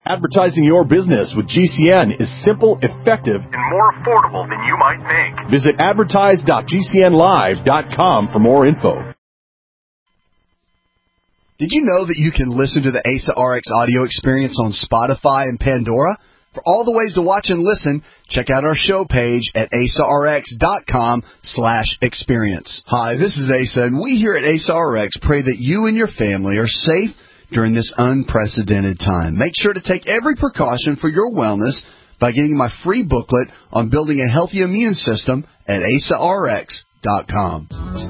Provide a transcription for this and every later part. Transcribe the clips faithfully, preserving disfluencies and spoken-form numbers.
Advertising your business with G C N is simple, effective, and more affordable than you might think. Visit advertise dot g c n live dot com for more info. Did you know that you can listen to the A S A R X audio experience on Spotify and Pandora? For all the ways to watch and listen, check out our show page at asarx dot com slash experience. Hi, this is Asa, and we here at A S A R X pray that you and your family are safe during this unprecedented time. Make sure to take every precaution for your wellness by getting my free booklet on building a healthy immune system at asarx dot com.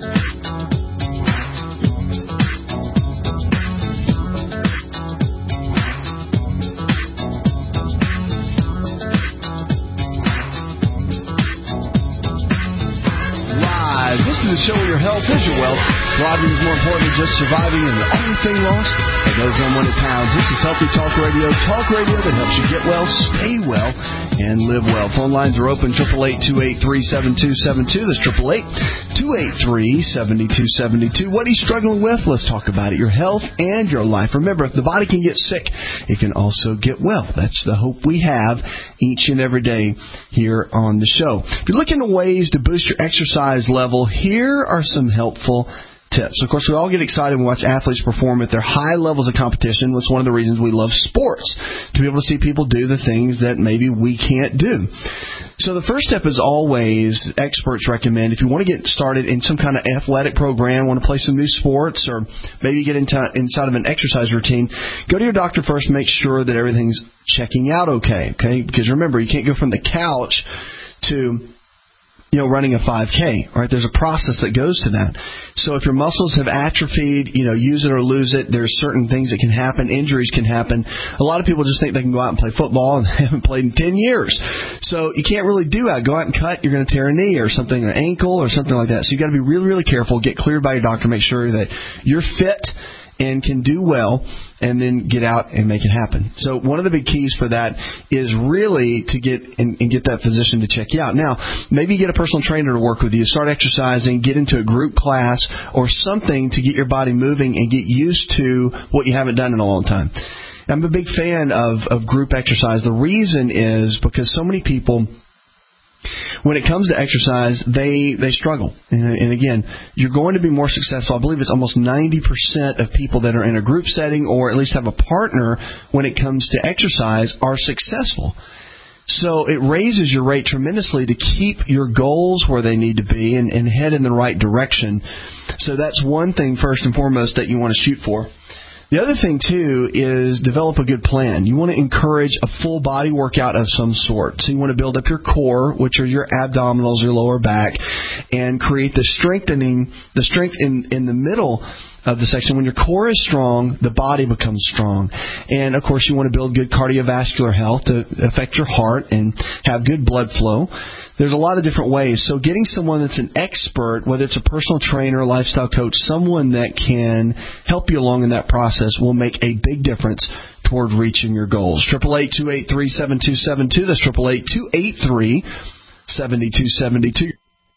This is the show where your health is your wealth. Thriving is more important than just surviving, and the only thing lost are those unwanted pounds. This is Healthy Talk Radio. Talk radio that helps you get well, stay well, and live well. Phone lines are open, eight eight eight, two eight three, seven two seven two. That's eight eight eight, two eight three, seven two seven two. What are you struggling with? Let's talk about it. Your health and your life. Remember, if the body can get sick, it can also get well. That's the hope we have each and every day here on the show. If you're looking at ways to boost your exercise level, here are some helpful tips. Of course, we all get excited when we watch athletes perform at their high levels of competition. That's one of the reasons we love sports, to be able to see people do the things that maybe we can't do. So the first step is always, experts recommend, if you want to get started in some kind of athletic program, want to play some new sports, or maybe get into, inside of an exercise routine, go to your doctor first, make sure that everything's checking out okay, okay? Because remember, you can't go from the couch to, you know, running a five K, right? There's a process that goes to that. So if your muscles have atrophied, you know, use it or lose it, there's certain things that can happen. Injuries can happen. A lot of people just think they can go out and play football and they haven't played in ten years. So you can't really do that. Go out and cut, you're going to tear a knee or something, an ankle or something like that. So you've got to be really, really careful. Get cleared by your doctor. Make sure that you're fit and can do well, and then get out and make it happen. So one of the big keys for that is really to get and, and get that physician to check you out. Now, maybe you get a personal trainer to work with you, start exercising, get into a group class or something to get your body moving and get used to what you haven't done in a long time. I'm a big fan of, of group exercise. The reason is because so many people, when it comes to exercise, they, they struggle. And, and again, you're going to be more successful. I believe it's almost ninety percent of people that are in a group setting or at least have a partner when it comes to exercise are successful. So it raises your rate tremendously to keep your goals where they need to be and, and head in the right direction. So that's one thing, first and foremost, that you want to shoot for. The other thing, too, is develop a good plan. You want to encourage a full body workout of some sort. So you want to build up your core, which are your abdominals, your lower back, and create the strengthening, the strength in, in the middle of the section. When your core is strong, the body becomes strong. And, of course, you want to build good cardiovascular health to affect your heart and have good blood flow. There's a lot of different ways. So getting someone that's an expert, whether it's a personal trainer, lifestyle coach, someone that can help you along in that process will make a big difference toward reaching your goals. eight eight eight, two eight three, seven two seven two. That's eight eight eight, two eight three, seven two seven two.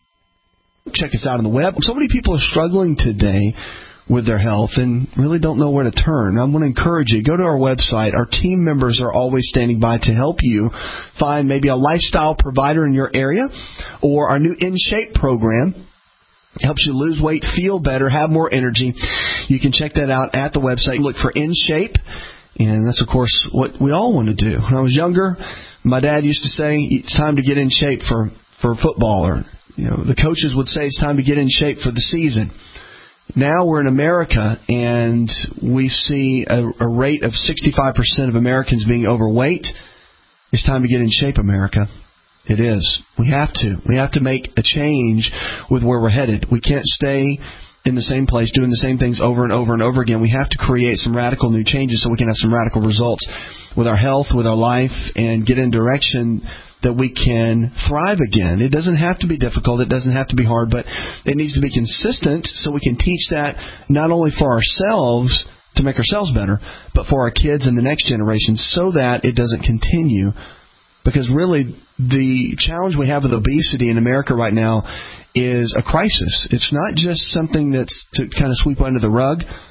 Check us out on the web. So many people are struggling today with their health and really don't know where to turn. I want to encourage you, go to our website. Our team members are always standing by to help you find maybe a lifestyle provider in your area, or our new In Shape program. It helps you lose weight, feel better, have more energy. You can check that out at the website. Look for In Shape, and that's, of course, what we all want to do. When I was younger, my dad used to say, it's time to get in shape for, for football, or you know, the coaches would say it's time to get in shape for the season. Now we're in America, and we see a, a rate of sixty-five percent of Americans being overweight. It's time to get in shape, America. It is. We have to. We have to make a change with where we're headed. We can't stay in the same place doing the same things over and over and over again. We have to create some radical new changes so we can have some radical results with our health, with our life, and get in direction that we can thrive again. It doesn't have to be difficult. It doesn't have to be hard, but it needs to be consistent so we can teach that not only for ourselves to make ourselves better, but for our kids and the next generation so that it doesn't continue. Because really, the challenge we have with obesity in America right now is a crisis. It's not just something that's to kind of sweep under the rug.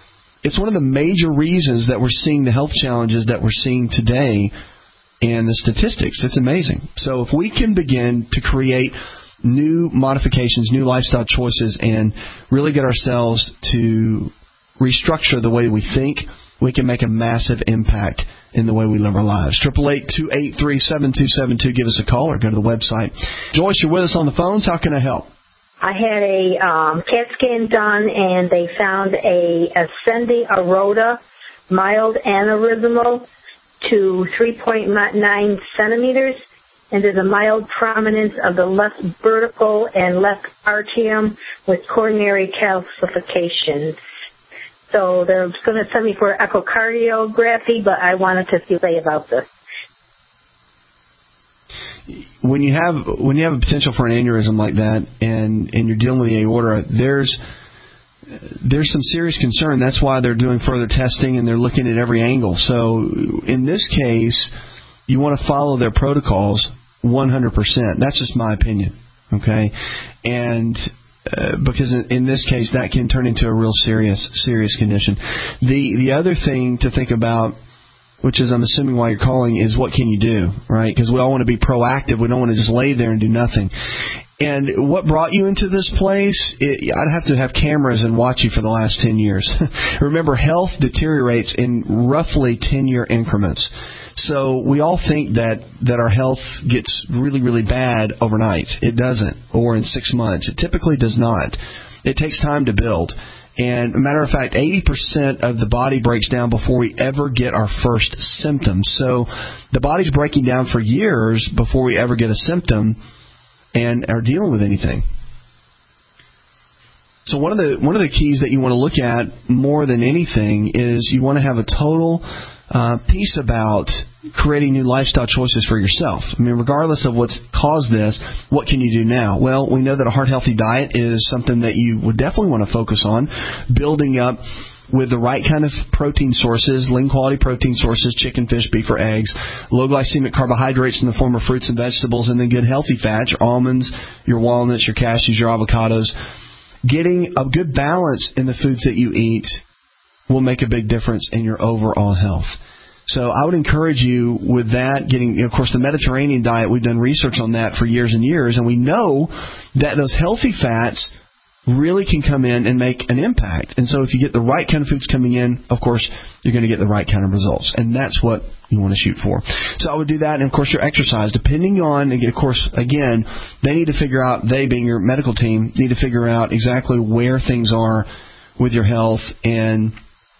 it's one of the major reasons that we're seeing the health challenges that we're seeing today and the statistics. It's amazing. So if we can begin to create new modifications, new lifestyle choices, and really get ourselves to restructure the way we think, we can make a massive impact in the way we live our lives. eight eight eight, two eight three, seven two seven two. Give us a call or go to the website. Joyce, you're with us on the phones. How can I help? I had a um, CAT scan done, and they found a ascending aorta, mild aneurysmal to three point nine centimeters, and there's a mild prominence of the left vertical and left atrium with coronary calcifications. So they're going to send me for echocardiography, but I wanted to see what they say about this. When you have when you have a potential for an aneurysm like that, and, and you're dealing with the aorta, there's there's some serious concern. That's why they're doing further testing and they're looking at every angle. So in this case, you want to follow their protocols one hundred percent. That's just my opinion, okay? And uh, because in, in this case, that can turn into a real serious serious condition. The the other thing to think about, which is I'm assuming why you're calling, is what can you do, right? Because we all want to be proactive. We don't want to just lay there and do nothing. And what brought you into this place, it, I'd have to have cameras and watch you for the last ten years. Remember, health deteriorates in roughly ten-year increments. So we all think that, that our health gets really, really bad overnight. It doesn't, or in six months. It typically does not. It takes time to build. And a matter of fact, eighty percent of the body breaks down before we ever get our first symptoms. So the body's breaking down for years before we ever get a symptom and are dealing with anything. So one of the one of the keys that you want to look at more than anything is you want to have a total uh, piece about creating new lifestyle choices for yourself. I mean, regardless of what's caused this, what can you do now? Well, we know that a heart-healthy diet is something that you would definitely want to focus on, building up with the right kind of protein sources, lean quality protein sources, chicken, fish, beef, or eggs, low glycemic carbohydrates in the form of fruits and vegetables, and then good healthy fats, your almonds, your walnuts, your cashews, your avocados. Getting a good balance in the foods that you eat will make a big difference in your overall health. So I would encourage you with that, getting, of course, the Mediterranean diet, we've done research on that for years and years, and we know that those healthy fats really can come in and make an impact. And so if you get the right kind of foods coming in, of course, you're going to get the right kind of results. And that's what you want to shoot for. So I would do that. And, of course, your exercise, depending on, and of course, again, they need to figure out, they being your medical team, need to figure out exactly where things are with your health and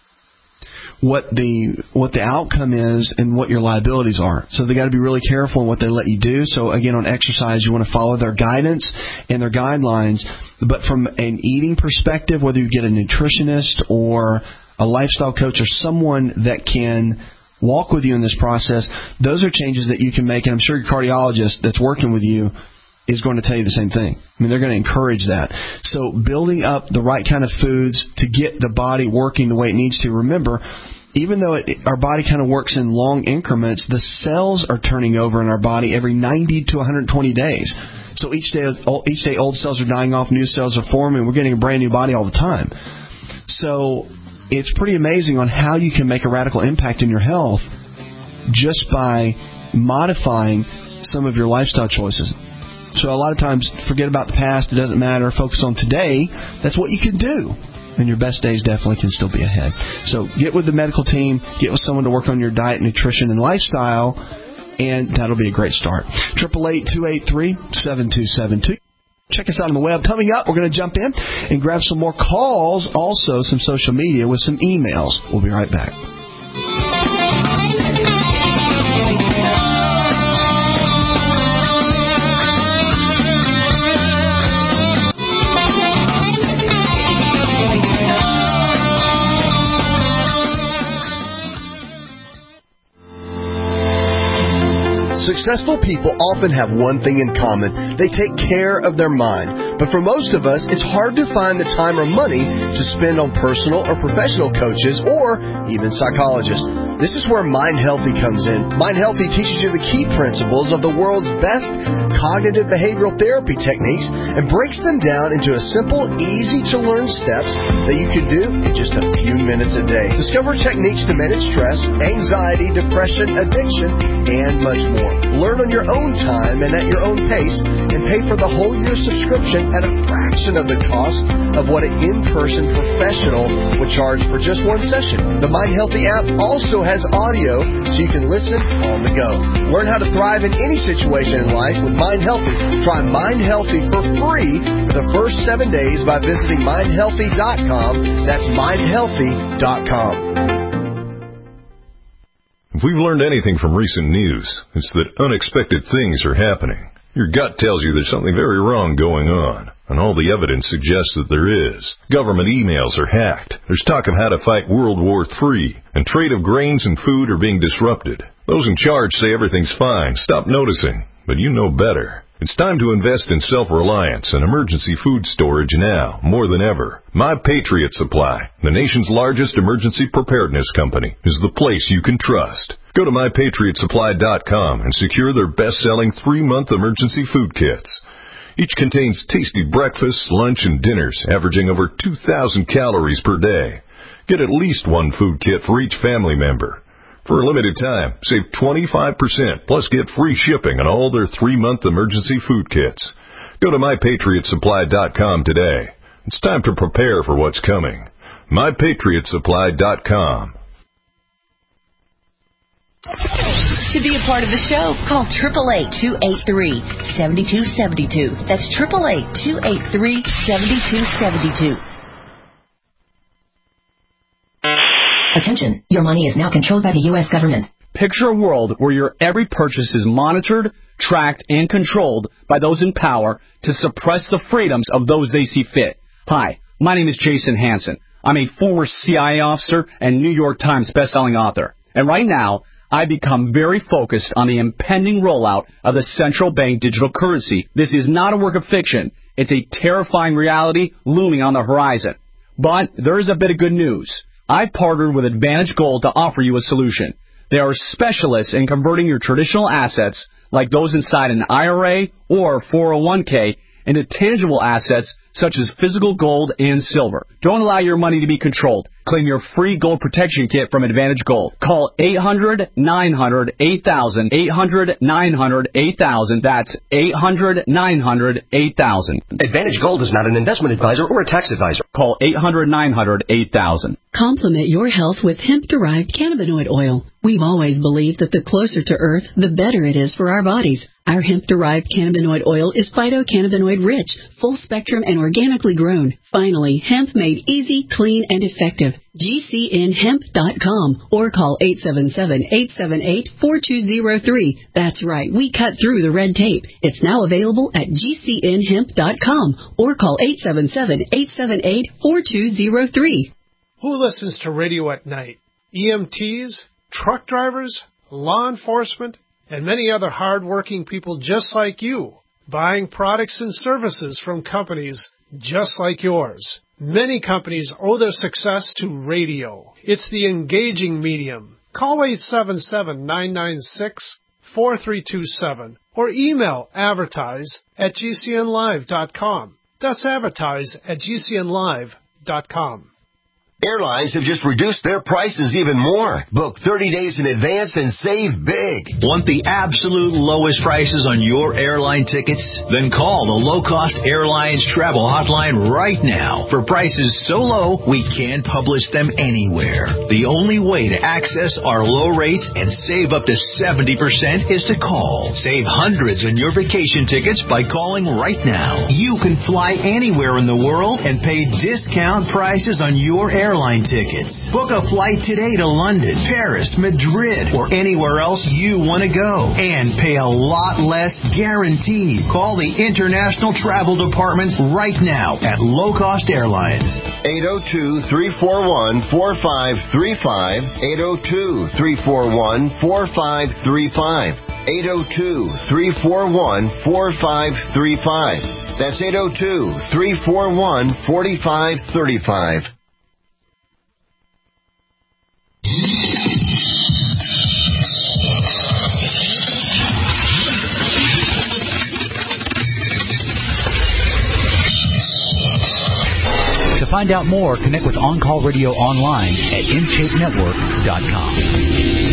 what the what the outcome is and what your liabilities are. So they got to be really careful in what they let you do. So again, on exercise, you want to follow their guidance and their guidelines. But from an eating perspective, whether you get a nutritionist or a lifestyle coach or someone that can walk with you in this process, those are changes that you can make. And I'm sure your cardiologist that's working with you is going to tell you the same thing. I mean, they're going to encourage that. So building up the right kind of foods to get the body working the way it needs to. Remember, even though it, our body kind of works in long increments, the cells are turning over in our body every ninety to one hundred twenty days. So each day, each day old cells are dying off, new cells are forming, we're getting a brand new body all the time. So it's pretty amazing on how you can make a radical impact in your health just by modifying some of your lifestyle choices. So a lot of times, forget about the past, it doesn't matter, focus on today. That's what you can do. And your best days definitely can still be ahead. So get with the medical team, get with someone to work on your diet, nutrition, and lifestyle, and that'll be a great start. eight eight eight, two eight three, seven two seven two. Check us out on the web. Coming up, we're going to jump in and grab some more calls, also some social media with some emails. We'll be right back. Successful people often have one thing in common. They take care of their mind. But for most of us, it's hard to find the time or money to spend on personal or professional coaches or even psychologists. This is where Mind Healthy comes in. Mind Healthy teaches you the key principles of the world's best cognitive behavioral therapy techniques and breaks them down into a simple, easy-to-learn steps that you can do in just a few minutes a day. Discover techniques to manage stress, anxiety, depression, addiction, and much more. Learn on your own time and at your own pace, and pay for the whole year subscription at a fraction of the cost of what an in-person professional would charge for just one session. The Mind Healthy app also has audio so you can listen on the go. Learn how to thrive in any situation in life with Mind Healthy. Try Mind Healthy for free for the first seven days by visiting mind healthy dot com. That's mind healthy dot com. If we've learned anything from recent news, it's that unexpected things are happening. Your gut tells you there's something very wrong going on, and all the evidence suggests that there is. Government emails are hacked. There's talk of how to fight World War Three, and trade of grains and food are being disrupted. Those in charge say everything's fine. Stop noticing, but you know better. It's time to invest in self-reliance and emergency food storage now, more than ever. My Patriot Supply, the nation's largest emergency preparedness company, is the place you can trust. Go to my patriot supply dot com and secure their best-selling three-month emergency food kits. Each contains tasty breakfasts, lunch, and dinners, averaging over two thousand calories per day. Get at least one food kit for each family member. For a limited time, save twenty-five percent, plus get free shipping on all their three-month emergency food kits. Go to my patriot supply dot com today. It's time to prepare for what's coming. my patriot supply dot com. To be a part of the show, call eight eight eight, two eight three, seven two seven two. That's eight eight eight, two eight three, seven two seven two. Attention, your money is now controlled by the U S government. Picture a world where your every purchase is monitored, tracked, and controlled by those in power to suppress the freedoms of those they see fit. Hi, my name is Jason Hansen. I'm a former C I A officer and New York Times bestselling author. And right now, I've become very focused on the impending rollout of the central bank digital currency. This is not a work of fiction. It's a terrifying reality looming on the horizon. But there is a bit of good news. I've partnered with Advantage Gold to offer you a solution. They are specialists in converting your traditional assets, like those inside an I R A or four oh one k, into tangible assets such as physical gold and silver. Don't allow your money to be controlled. Claim your free gold protection kit from Advantage Gold. Call eight hundred, nine hundred, eight thousand, eight hundred, nine hundred, eight thousand. That's eight hundred, nine hundred, eight thousand. Advantage Gold is not an investment advisor or a tax advisor. Call eight hundred, nine hundred, eight thousand. Complement your health with hemp-derived cannabinoid oil. We've always believed that the closer to Earth, the better it is for our bodies. Our hemp-derived cannabinoid oil is phytocannabinoid-rich, full-spectrum, and organically grown. Finally, hemp made easy, clean, and effective. G C N hemp dot com or call eight seven seven, eight seven eight, four two zero three. That's right, we cut through the red tape. It's now available at G C N hemp dot com or call eight seven seven, eight seven eight, four two zero three. Who listens to radio at night? E M Ts, truck drivers, law enforcement, and many other hard-working people just like you, buying products and services from companies just like yours. Many companies owe their success to radio. It's the engaging medium. Call eight seven seven, nine nine six, four three two seven or email advertise at G C N live dot com. That's advertise at G C N live dot com. Airlines have just reduced their prices even more. Book thirty days in advance and save big. Want the absolute lowest prices on your airline tickets? Then call the Low Cost Airlines Travel Hotline right now. For prices so low, we can't publish them anywhere. The only way to access our low rates and save up to seventy percent is to call. Save hundreds on your vacation tickets by calling right now. You can fly anywhere in the world and pay discount prices on your airline Airline tickets. Book a flight today to London, Paris, Madrid, or anywhere else you want to go and pay a lot less guaranteed. Call the International Travel Department right now at Low Cost Airlines. eight oh two, three four one, four five three five, eight oh two, three four one, four five three five. eight oh two, three four one, four five three five. That's eight oh two, three four one, four five three five. To find out more, connect with On Call Radio online at in shape network dot com.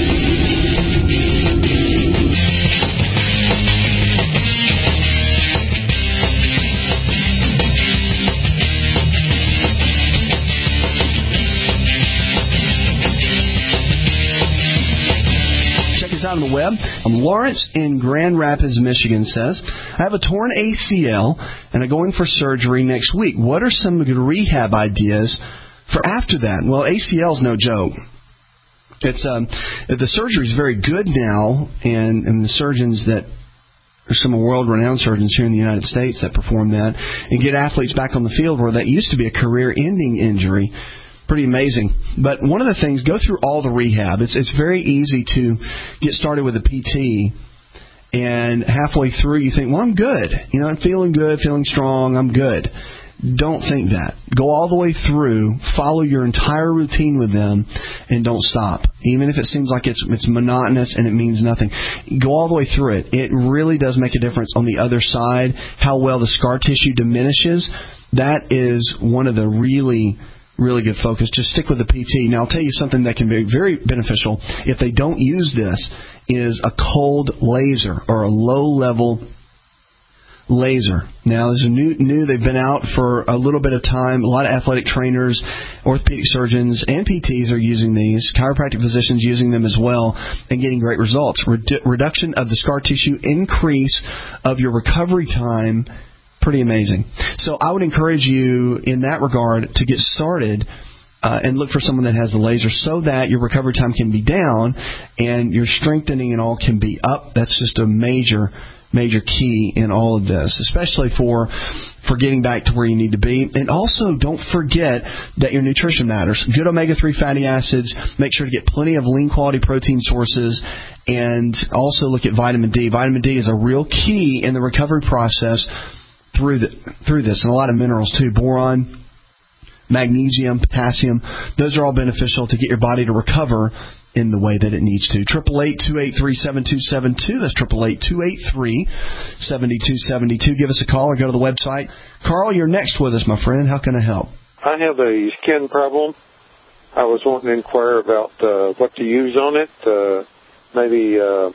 On the web. Um, Lawrence in Grand Rapids, Michigan says, I have a torn A C L and I'm going for surgery next week. What are some good rehab ideas for after that? Well, A C L is no joke. It's um, the surgery is very good now, and, and the surgeons that are some world-renowned surgeons here in the United States that perform that and get athletes back on the field where that used to be a career-ending injury. Pretty amazing. But one of the things, go through all the rehab. It's it's very easy to get started with a P T, and halfway through you think, well, I'm good. You know, I'm feeling good, feeling strong, I'm good. Don't think that. Go all the way through, follow your entire routine with them, and don't stop. Even if it seems like it's it's monotonous and it means nothing. Go all the way through it. It really does make a difference on the other side, how well the scar tissue diminishes. That is one of the really... really good focus. Just stick with the P T. Now, I'll tell you something that can be very beneficial if they don't use this is a cold laser or a low-level laser. Now, there's a new, new, they've been out for a little bit of time. A lot of athletic trainers, orthopedic surgeons, and P Ts are using these. Chiropractic physicians using them as well and getting great results. Redu- reduction of the scar tissue, increase of your recovery time. Pretty amazing. So I would encourage you in that regard to get started uh, and look for someone that has the laser so that your recovery time can be down and your strengthening and all can be up. That's just a major, major key in all of this, especially for for getting back to where you need to be. And also don't forget that your nutrition matters. Good omega three fatty acids. Make sure to get plenty of lean quality protein sources. And also look at vitamin D. Vitamin D is a real key in the recovery process through the, through this, and a lot of minerals too. Boron, magnesium, potassium, those are all beneficial to get your body to recover in the way that it needs to. eight eight eight, two eight three, seven two seven two. That's eight eight eight, two eight three, seven two seven two. Give us a call or go to the website. Carl, you're next with us, my friend. How can I help? I have a skin problem. I was wanting to inquire about uh, what to use on it. Uh, maybe uh,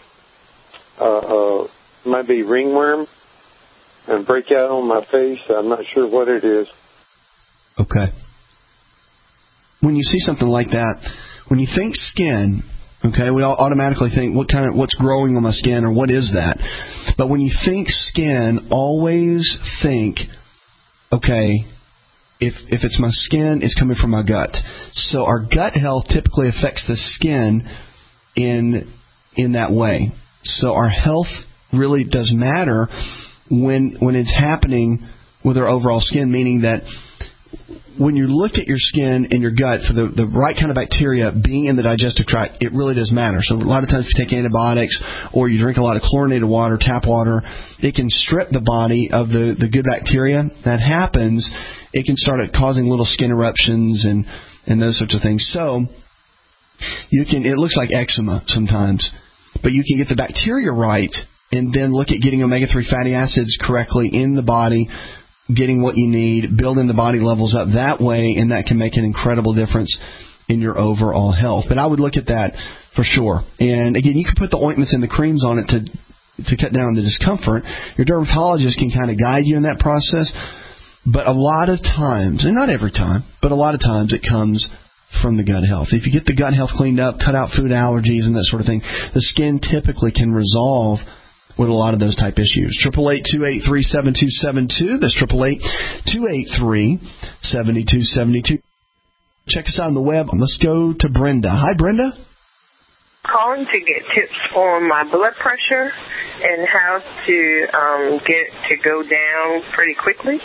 uh, uh, maybe ringworm. And breakout on my face. I'm not sure what it is. Okay. When you see something like that, when you think skin, okay, we all automatically think what kind of what's growing on my skin or what is that? But when you think skin, always think, okay, if if it's my skin, it's coming from my gut. So our gut health typically affects the skin in in that way. So our health really does matter when when it's happening with our overall skin, meaning that when you look at your skin and your gut for the, the right kind of bacteria being in the digestive tract, it really does matter. So a lot of times if you take antibiotics or you drink a lot of chlorinated water, tap water, it can strip the body of the, the good bacteria. That happens, it can start causing little skin eruptions and, and those sorts of things. So you can it looks like eczema sometimes, but you can get the bacteria right and then look at getting omega three fatty acids correctly in the body, getting what you need, building the body levels up that way, and that can make an incredible difference in your overall health. But I would look at that for sure. And again, you can put the ointments and the creams on it to to cut down the discomfort. Your dermatologist can kind of guide you in that process. But a lot of times, and not every time, but a lot of times it comes from the gut health. If you get the gut health cleaned up, cut out food allergies and that sort of thing, the skin typically can resolve with a lot of those type issues. eight eight eight, two eight three, seven two seven two. That's eight eight eight, two eight three, seven two seven two. Check us out on the web. Let's go to Brenda. Hi, Brenda. Calling to get tips on my blood pressure and how to um, get to go down pretty quickly.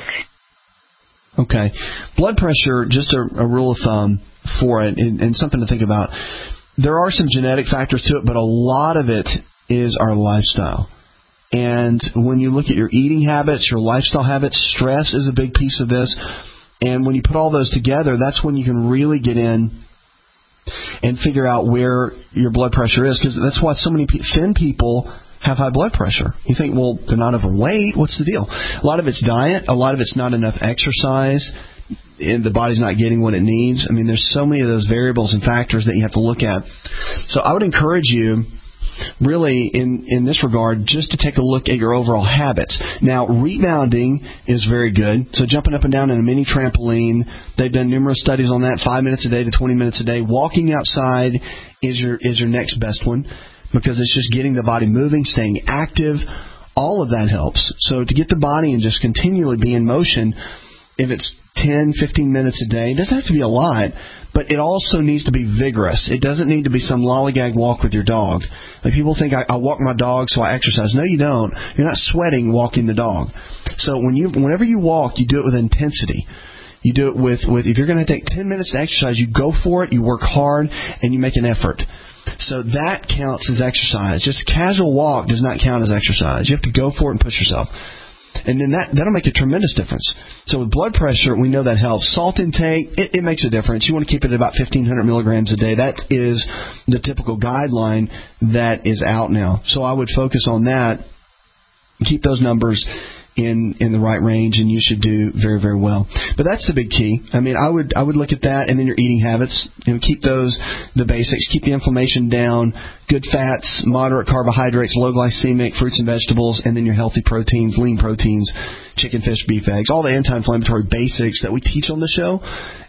Okay. Blood pressure, just a, a rule of thumb for it, and, and something to think about. There are some genetic factors to it, but a lot of it is our lifestyle. And when you look at your eating habits, your lifestyle habits, stress is a big piece of this. And when you put all those together, that's when you can really get in and figure out where your blood pressure is. Because that's why so many thin people have high blood pressure. You think, well, they're not overweight. What's the deal? A lot of it's diet. A lot of it's not enough exercise. And the body's not getting what it needs. I mean, there's so many of those variables and factors that you have to look at. So I would encourage you, really, in, in this regard, just to take a look at your overall habits. Now, rebounding is very good. So jumping up and down in a mini trampoline, they've done numerous studies on that, five minutes a day to twenty minutes a day. Walking outside is your is your next best one, because it's just getting the body moving, staying active. All of that helps. So to get the body and just continually be in motion, if it's ten, fifteen minutes a day, it doesn't have to be a lot, but it also needs to be vigorous. It doesn't need to be some lollygag walk with your dog. Like, people think, I, I walk my dog so I exercise. No, you don't. You're not sweating walking the dog. So when you, whenever you walk, you do it with intensity. You do it with, with if you're going to take ten minutes to exercise, you go for it, you work hard, and you make an effort. So that counts as exercise. Just a casual walk does not count as exercise. You have to go for it and push yourself. And then that, that'll make a tremendous difference. So with blood pressure, we know that helps. Salt intake, it, it makes a difference. You want to keep it at about fifteen hundred milligrams a day. That is the typical guideline that is out now. So I would focus on that. Keep those numbers in in the right range, and you should do very, very well. But that's the big key. I mean, I would I would look at that, and then your eating habits. You know, keep those the basics. Keep the inflammation down. Good fats, moderate carbohydrates, low glycemic fruits and vegetables, and then your healthy proteins, lean proteins, chicken, fish, beef, eggs. All the anti-inflammatory basics that we teach on the show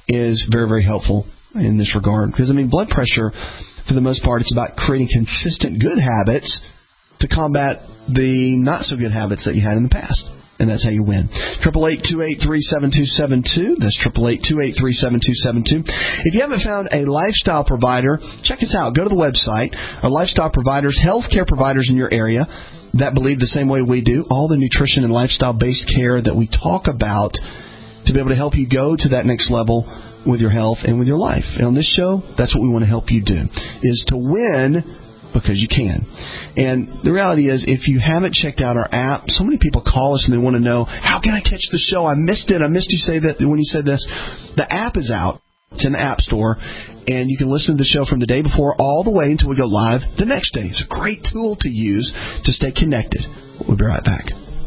is very, very helpful in this regard. Because I mean, blood pressure, for the most part, it's about creating consistent good habits to combat the not so good habits that you had in the past. And that's how you win. eight eight eight, two eight three, seven two seven two. That's eight eight eight, two eight three, seven two seven two. If you haven't found a lifestyle provider, check us out. Go to the website. Our lifestyle providers, healthcare providers in your area that believe the same way we do. All the nutrition and lifestyle-based care that we talk about to be able to help you go to that next level with your health and with your life. And on this show, that's what we want to help you do, is to win because you can. And the reality is, if you haven't checked out our app, so many people call us and they want to know, how can I catch the show? I missed it. I missed you say that when you said this. The app is out. It's in the App Store, and you can listen to the show from the day before all the way until we go live the next day. It's a great tool to use to stay connected. We'll be right back.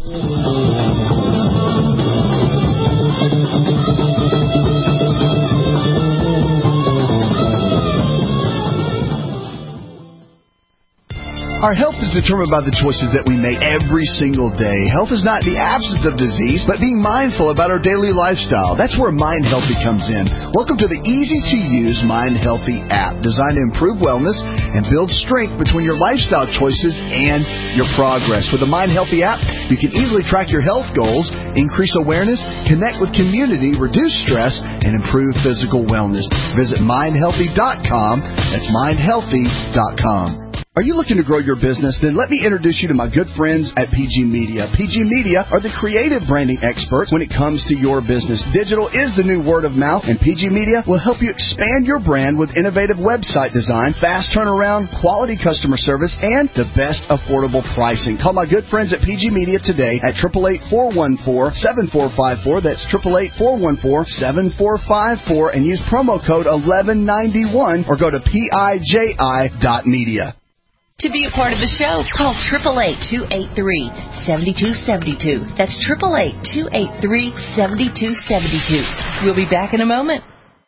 Our health is determined by the choices that we make every single day. Health is not the absence of disease, but being mindful about our daily lifestyle. That's where Mind Healthy comes in. Welcome to the easy-to-use Mind Healthy app, designed to improve wellness and build strength between your lifestyle choices and your progress. With the Mind Healthy app, you can easily track your health goals, increase awareness, connect with community, reduce stress, and improve physical wellness. Visit mind healthy dot com. That's mind healthy dot com. Are you looking to grow your business? Then let me introduce you to my good friends at P G Media. P G Media are the creative branding experts when it comes to your business. Digital is the new word of mouth, and P G Media will help you expand your brand with innovative website design, fast turnaround, quality customer service, and the best affordable pricing. Call my good friends at P G Media today at eight eight eight, four one four, seven four five four. That's eight eight eight, four one four, seven four five four, and use promo code eleven ninety-one or go to P I J I dot media. To be a part of the show, call eight eight eight, two eight three, seven two seven two. That's eight eight eight, two eight three, seven two seven two. We'll be back in a moment.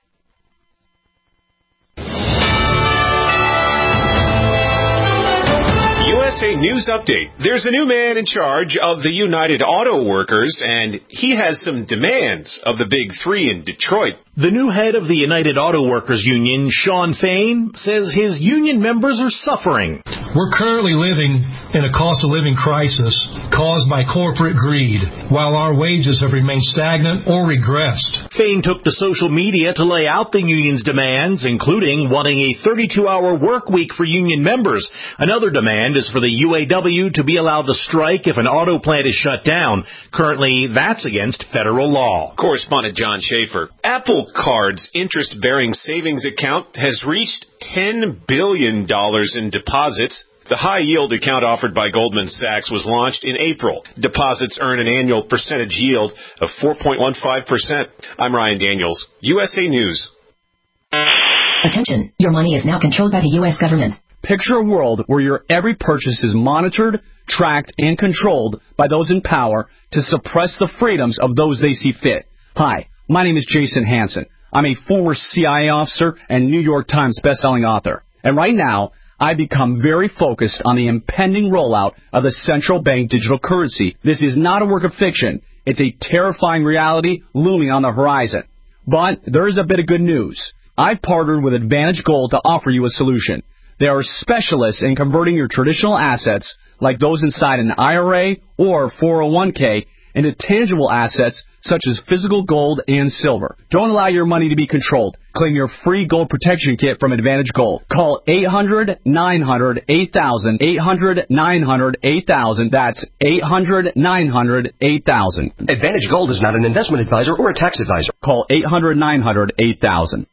U S A News Update. There's a new man in charge of the United Auto Workers, and he has some demands of the Big Three in Detroit. The new head of the United Auto Workers Union, Sean Fain, says his union members are suffering. We're currently living in a cost of living crisis caused by corporate greed, while our wages have remained stagnant or regressed. Fain took to social media to lay out the union's demands, including wanting a thirty-two hour work week for union members. Another demand is for the U A W to be allowed to strike if an auto plant is shut down. Currently, that's against federal law. Correspondent John Schaefer. Apple Card's interest-bearing savings account has reached ten billion dollars in deposits. The high-yield account offered by Goldman Sachs was launched in April. Deposits earn an annual percentage yield of four point one five percent. I'm Ryan Daniels, U S A News. Attention, your money is now controlled by the U S government. Picture a world where your every purchase is monitored, tracked, and controlled by those in power to suppress the freedoms of those they see fit. Hi, my name is Jason Hansen. I'm a former C I A officer and New York Times bestselling author. And right now, I've become very focused on the impending rollout of the central bank digital currency. This is not a work of fiction. It's a terrifying reality looming on the horizon. But there is a bit of good news. I've partnered with Advantage Gold to offer you a solution. They are specialists in converting your traditional assets, like those inside an I R A or four oh one k, into tangible assets such as physical gold and silver. Don't allow your money to be controlled. Claim your free gold protection kit from Advantage Gold. Call eight hundred, nine hundred, eight thousand, eight hundred, nine hundred, eight thousand. That's eight hundred, nine hundred, eight thousand. Advantage Gold is not an investment advisor or a tax advisor. Call eight hundred, nine hundred, eight thousand.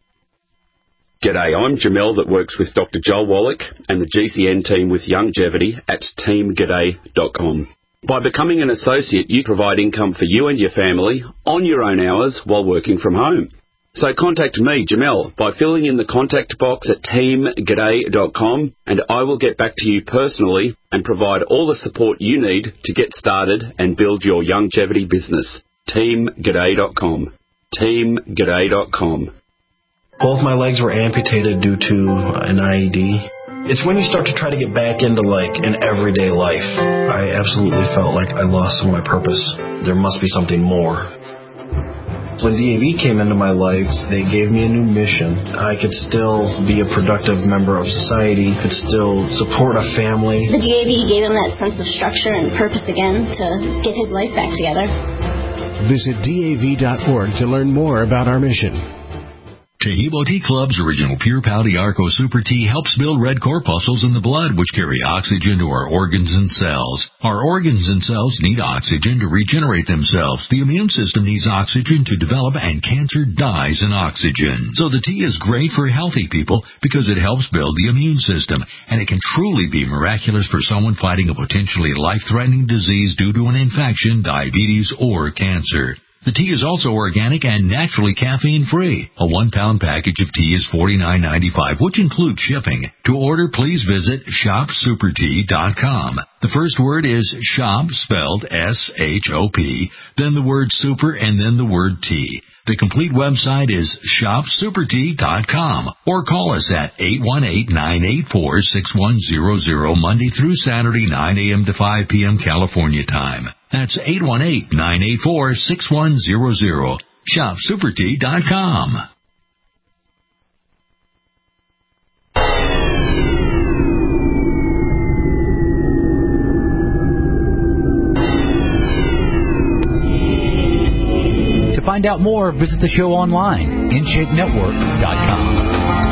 G'day, I'm Jamel that works with Doctor Joel Wallach and the G C N team with Longevity at team g'day dot com. By becoming an associate, you provide income for you and your family on your own hours while working from home. So contact me, Jamel, by filling in the contact box at team g'day dot com, and I will get back to you personally and provide all the support you need to get started and build your longevity business. team g'day dot com. team g'day dot com. Both my legs were amputated due to an I E D. It's when you start to try to get back into, like, an everyday life. I absolutely felt like I lost some of my purpose. There must be something more. When D A V came into my life, they gave me a new mission. I could still be a productive member of society, could still support a family. The D A V gave him that sense of structure and purpose again to get his life back together. Visit D A V dot org to learn more about our mission. Tahibo Tea Club's original Pure Pouty Arco Super Tea helps build red corpuscles in the blood, which carry oxygen to our organs and cells. Our organs and cells need oxygen to regenerate themselves. The immune system needs oxygen to develop, and cancer dies in oxygen. So the tea is great for healthy people because it helps build the immune system, and it can truly be miraculous for someone fighting a potentially life-threatening disease due to an infection, diabetes, or cancer. The tea is also organic and naturally caffeine-free. A one-pound package of tea is forty-nine ninety-five, which includes shipping. To order, please visit shop super tea dot com. The first word is shop, spelled S H O P, then the word super, and then the word tea. The complete website is shop super tea dot com, or call us at eight one eight, nine eight four, six one zero zero Monday through Saturday, nine a.m. to five p.m. California time. That's eight one eight, nine eight four, six one zero zero. shop super tea dot com. To find out more, visit the show online, in shape network dot com.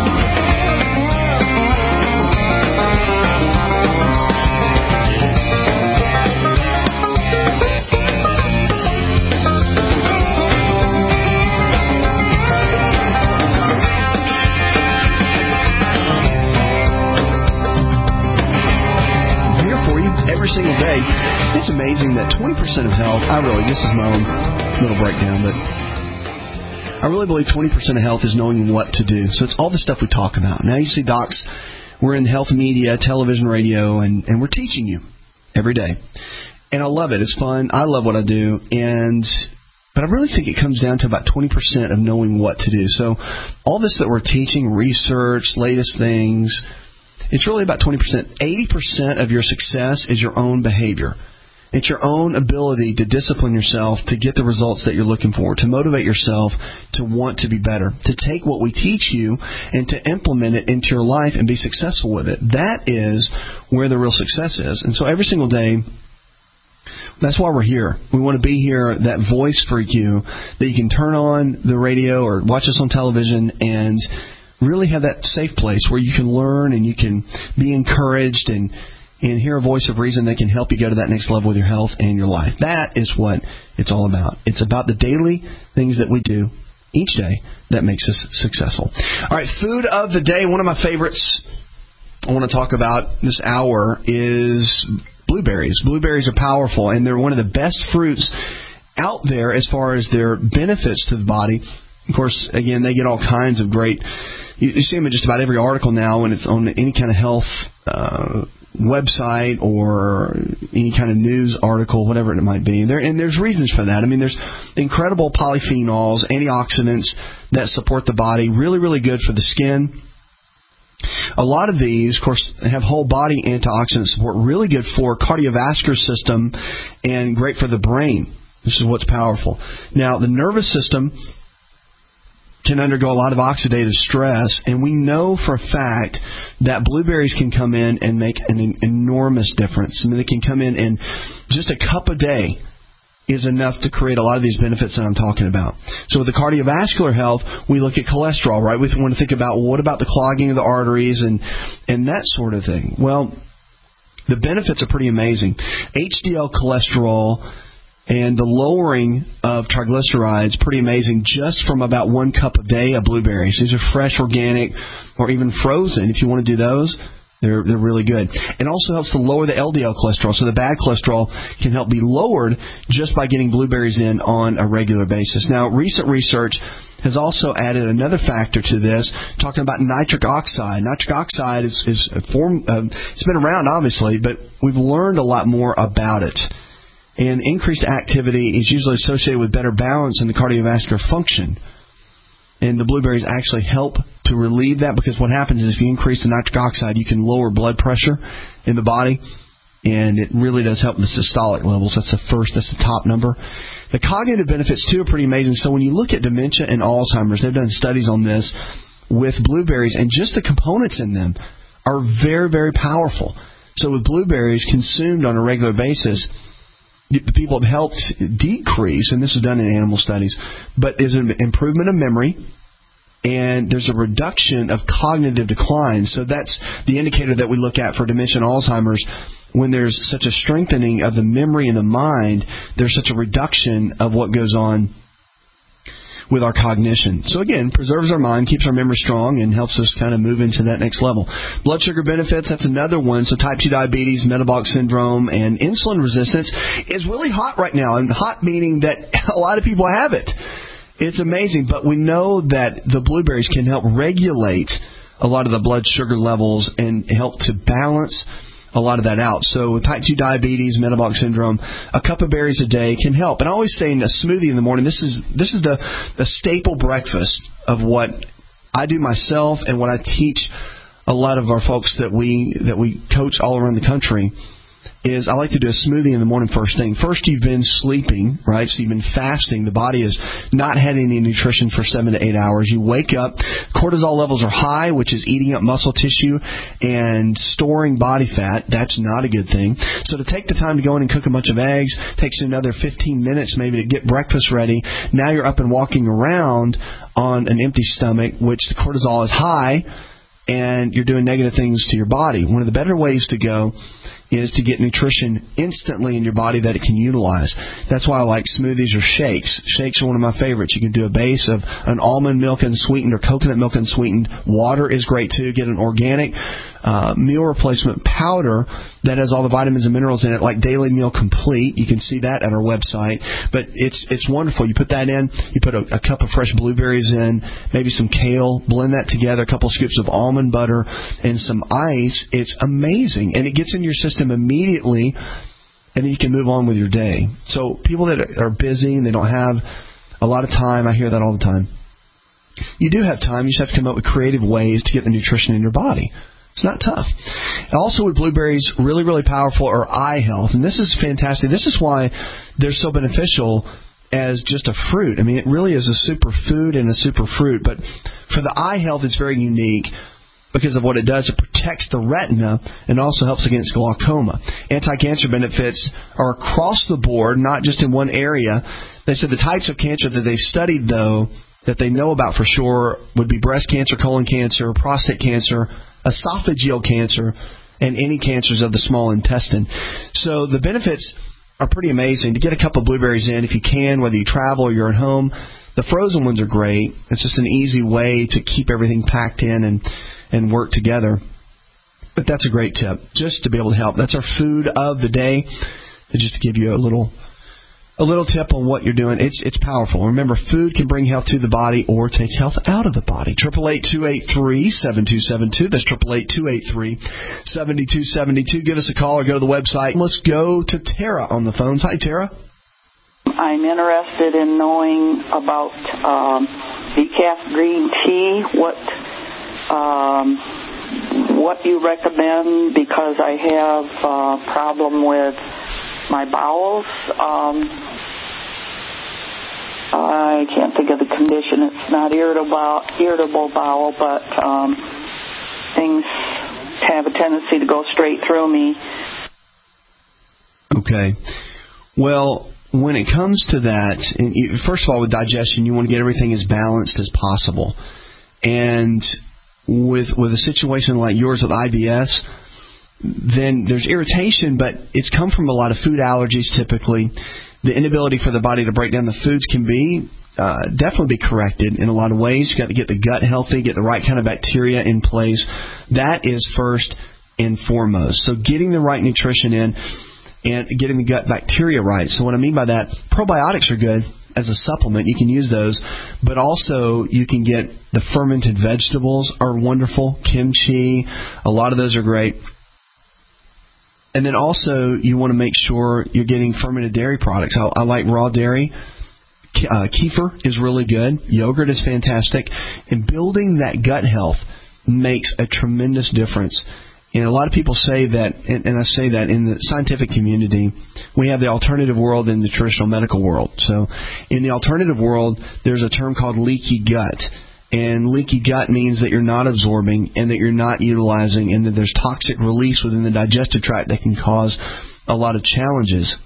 Every single day. It's amazing that twenty percent of health, I really, this is my own little breakdown, but I really believe twenty percent of health is knowing what to do. So it's all the stuff we talk about. Now you see docs, we're in health media, television, radio, and, and we're teaching you every day. And I love it. It's fun. I love what I do. And but I really think it comes down to about twenty percent of knowing what to do. So all this that we're teaching, research, latest things, it's really about twenty percent. eighty percent of your success is your own behavior. It's your own ability to discipline yourself to get the results that you're looking for, to motivate yourself to want to be better, to take what we teach you and to implement it into your life and be successful with it. That is where the real success is. And so every single day, that's why we're here. We want to be here, that voice for you, that you can turn on the radio or watch us on television and really have that safe place where you can learn and you can be encouraged and, and hear a voice of reason that can help you go to that next level with your health and your life. That is what it's all about. It's about the daily things that we do each day that makes us successful. All right, food of the day, one of my favorites. I want to talk about this hour is blueberries. Blueberries are powerful, and they're one of the best fruits out there as far as their benefits to the body. Of course, again, they get all kinds of great... You, you see them in just about every article now when it's on any kind of health uh, website or any kind of news article, whatever it might be. There, and there's reasons for that. I mean, there's incredible polyphenols, antioxidants that support the body, really, really good for the skin. A lot of these, of course, have whole body antioxidant support, really good for cardiovascular system and great for the brain. This is what's powerful. Now, the nervous system can undergo a lot of oxidative stress, and we know for a fact that blueberries can come in and make an enormous difference. I mean, they can come in and just a cup a day is enough to create a lot of these benefits that I'm talking about. So with the cardiovascular health, we look at cholesterol, right? We want to think about, well, what about the clogging of the arteries and, and that sort of thing. Well, the benefits are pretty amazing. H D L cholesterol and the lowering of triglycerides, pretty amazing, just from about one cup a day of blueberries. These are fresh, organic, or even frozen. If you want to do those, they're they're really good. It also helps to lower the L D L cholesterol, so the bad cholesterol can help be lowered just by getting blueberries in on a regular basis. Now, recent research has also added another factor to this, talking about nitric oxide. Nitric oxide is, is a form, uh, it's been around, obviously, but we've learned a lot more about it. And increased activity is usually associated with better balance in the cardiovascular function. And the blueberries actually help to relieve that, because what happens is if you increase the nitric oxide, you can lower blood pressure in the body. And it really does help the systolic levels. That's the first, that's the top number. The cognitive benefits, too, are pretty amazing. So when you look at dementia and Alzheimer's, they've done studies on this with blueberries, and just the components in them are very, very powerful. So with blueberries consumed on a regular basis, people have helped decrease, and this is done in animal studies, but there's an improvement of memory, and there's a reduction of cognitive decline. So that's the indicator that we look at for dementia and Alzheimer's. When there's such a strengthening of the memory and the mind, there's such a reduction of what goes on with our cognition. So again, preserves our mind, keeps our memory strong, and helps us kind of move into that next level. Blood sugar benefits, that's another one. So type two diabetes, metabolic syndrome, and insulin resistance is really hot right now. And hot meaning that a lot of people have it. It's amazing. But we know that the blueberries can help regulate a lot of the blood sugar levels and help to balance a lot of that out. So with type two diabetes, metabolic syndrome, a cup of berries a day can help. And I always say in a smoothie in the morning, this is this is the, the staple breakfast of what I do myself and what I teach a lot of our folks that we that we coach all around the country. Is I like to do a smoothie in the morning first thing. First, you've been sleeping, right? So you've been fasting. The body is not had any nutrition for seven to eight hours. You wake up, cortisol levels are high, which is eating up muscle tissue and storing body fat. That's not a good thing. So to take the time to go in and cook a bunch of eggs takes you another fifteen minutes maybe to get breakfast ready. Now you're up and walking around on an empty stomach, which the cortisol is high, and you're doing negative things to your body. One of the better ways to go is to get nutrition instantly in your body that it can utilize. That's why I like smoothies or shakes. Shakes are one of my favorites. You can do a base of an almond milk unsweetened or coconut milk unsweetened. Water is great too. Get an organic uh, meal replacement powder that has all the vitamins and minerals in it, like Daily Meal Complete. You can see that at our website. But it's it's wonderful. You put that in. You put a, a cup of fresh blueberries in, maybe some kale. Blend that together. A couple scoops of almond butter and some ice. It's amazing, and it gets in your system immediately, and then you can move on with your day. So people that are busy and they don't have a lot of time, I hear that all the time. You do have time. You just have to come up with creative ways to get the nutrition in your body. It's not tough. Also with blueberries, really, really powerful are eye health. And this is fantastic. This is why they're so beneficial as just a fruit. I mean, it really is a super food and a super fruit. But for the eye health, it's very unique because of what it does. It protects the retina and also helps against glaucoma. Anti-cancer benefits are across the board, not just in one area. They said the types of cancer that they've studied, though, that they know about for sure would be breast cancer, colon cancer, prostate cancer, esophageal cancer, and any cancers of the small intestine. So the benefits are pretty amazing. To get a couple of blueberries in, if you can, whether you travel or you're at home, the frozen ones are great. It's just an easy way to keep everything packed in and, and work together. But that's a great tip, just to be able to help. That's our food of the day. And just to give you a little a little tip on what you're doing. It's it's powerful. Remember, food can bring health to the body or take health out of the body. eight eight eight, two eight three, seven two seven two. That's eight eight eight, two eight three, seven two seven two. Give us a call or go to the website. Let's go to Tara on the phones. Hi, Tara. I'm interested in knowing about um, decaf green tea. What... Um, what you recommend, because I have a problem with my bowels. Um, I can't think of the condition. It's not irritable, irritable bowel, but um, things have a tendency to go straight through me. Okay. Well, when it comes to that, and you, first of all, with digestion, you want to get everything as balanced as possible. And with with a situation like yours with I B S, then there's irritation, but it's come from a lot of food allergies typically. The inability for the body to break down the foods can be uh, definitely be corrected in a lot of ways. You've got to get the gut healthy, get the right kind of bacteria in place. That is first and foremost. So getting the right nutrition in and getting the gut bacteria right. So what I mean by that, probiotics are good. As a supplement, you can use those, but also you can get the fermented vegetables are wonderful. Kimchi, a lot of those are great. And then also you want to make sure you're getting fermented dairy products. I, I like raw dairy. Uh, kefir is really good. Yogurt is fantastic. And building that gut health makes a tremendous difference. And a lot of people say that, and, and I say that in the scientific community, we have the alternative world and the traditional medical world. So in the alternative world, there's a term called leaky gut. And leaky gut means that you're not absorbing and that you're not utilizing and that there's toxic release within the digestive tract that can cause a lot of challenges.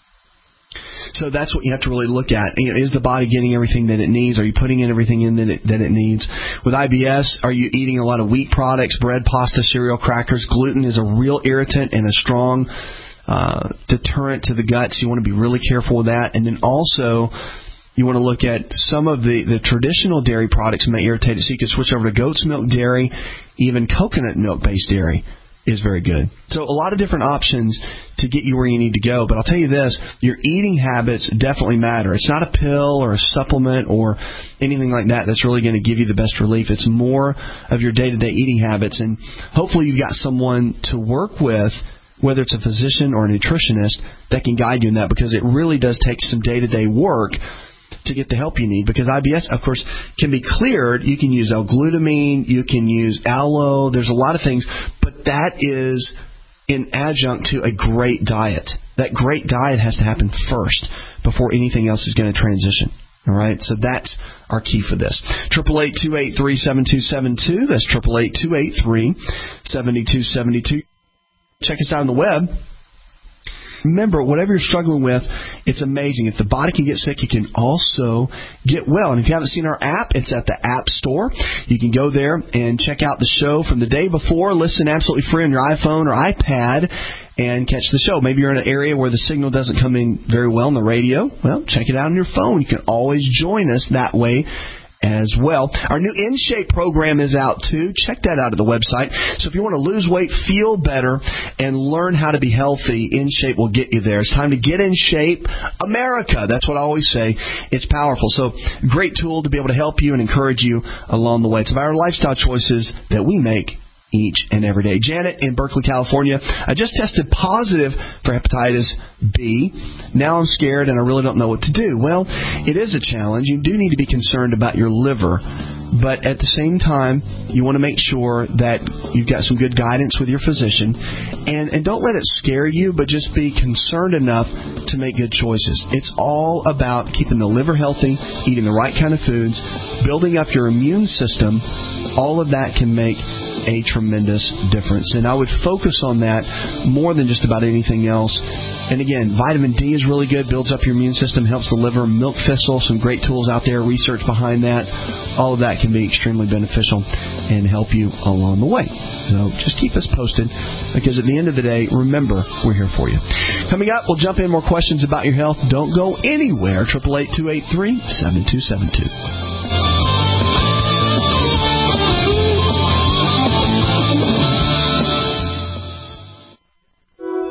So that's what you have to really look at. You know, is the body getting everything that it needs? Are you putting in everything in that it, that it needs? With I B S, are you eating a lot of wheat products, bread, pasta, cereal, crackers? Gluten is a real irritant and a strong uh, deterrent to the gut, so you want to be really careful with that. And then also, you want to look at some of the, the traditional dairy products may irritate it, so you can switch over to goat's milk dairy, even coconut milk-based dairy is very good. So a lot of different options to get you where you need to go. But I'll tell you this, your eating habits definitely matter. It's not a pill or a supplement or anything like that that's really going to give you the best relief. It's more of your day-to-day eating habits. And hopefully you've got someone to work with, whether it's a physician or a nutritionist, that can guide you in that, because it really does take some day-to-day work to get the help you need, because I B S, of course, can be cleared. You can use L-glutamine, you can use aloe, there's a lot of things, but that is in adjunct to a great diet. That great diet has to happen first before anything else is going to transition. All right, so that's our key for this. eight eight eight, two eight three, seven two seven two. That's eight eight eight, two eight three, seven two seven two. Check us out on the web. Remember, whatever you're struggling with, it's amazing. If the body can get sick, it can also get well. And if you haven't seen our app, it's at the App Store. You can go there and check out the show from the day before. Listen absolutely free on your iPhone or iPad and catch the show. Maybe you're in an area where the signal doesn't come in very well on the radio. Well, check it out on your phone. You can always join us that way as well. Our new In Shape program is out too. Check that out at the website. So if you want to lose weight, feel better, and learn how to be healthy, In Shape will get you there. It's time to get in shape, America. That's what I always say. It's powerful. So great tool to be able to help you and encourage you along the way. It's about our lifestyle choices that we make each and every day. Janet in Berkeley, California. I just tested positive for hepatitis B. Now I'm scared and I really don't know what to do. Well, it is a challenge. You do need to be concerned about your liver. But at the same time, you want to make sure that you've got some good guidance with your physician. And, and don't let it scare you, but just be concerned enough to make good choices. It's all about keeping the liver healthy, eating the right kind of foods, building up your immune system. All of that can make a tremendous difference. And I would focus on that more than just about anything else. And again, vitamin D is really good, builds up your immune system, helps the liver. Milk thistle, some great tools out there, research behind that. All of that can be extremely beneficial and help you along the way. So just keep us posted, because at the end of the day, remember, we're here for you. Coming up, we'll jump in more questions about your health. Don't go anywhere. eight eight eight, two eight three, seven two seven two.